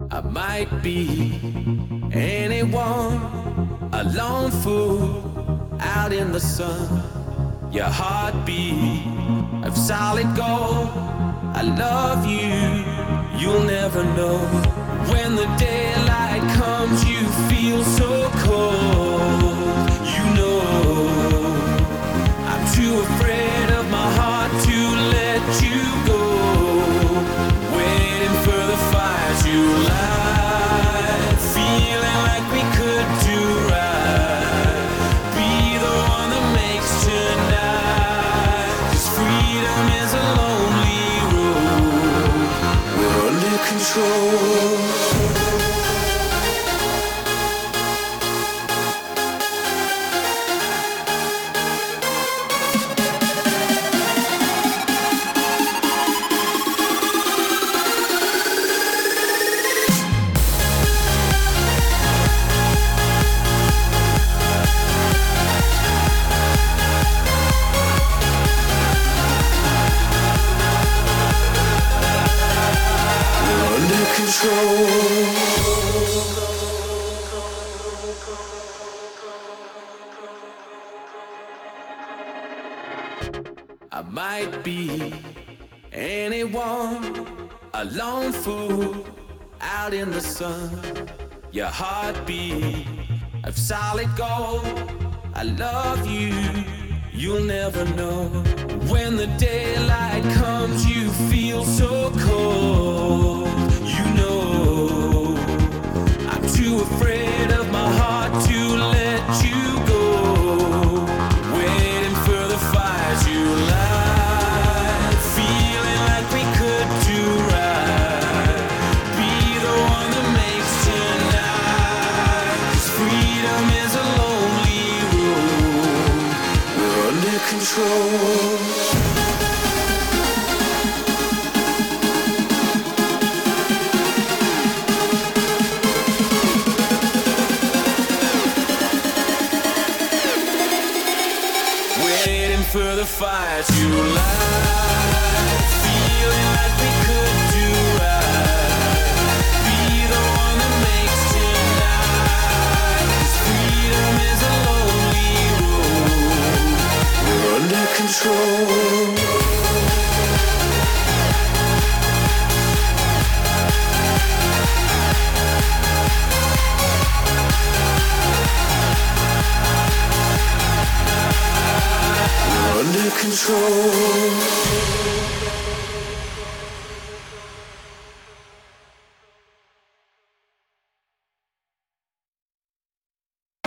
I might be anyone, a lone fool out in the sun. Your heartbeat of solid gold. I love you, you'll never know. When the daylight comes, you feel so cold. You know, I'm too afraid of my heart to let you go. Waiting for the fire to light, feeling like we could do right. Be the one that makes tonight. 'Cause freedom is a lonely road. We're under control. I might be anyone, a lone fool out in the sun. Your heartbeat of solid gold. I love you, you'll never know. When the daylight comes, you feel so cold.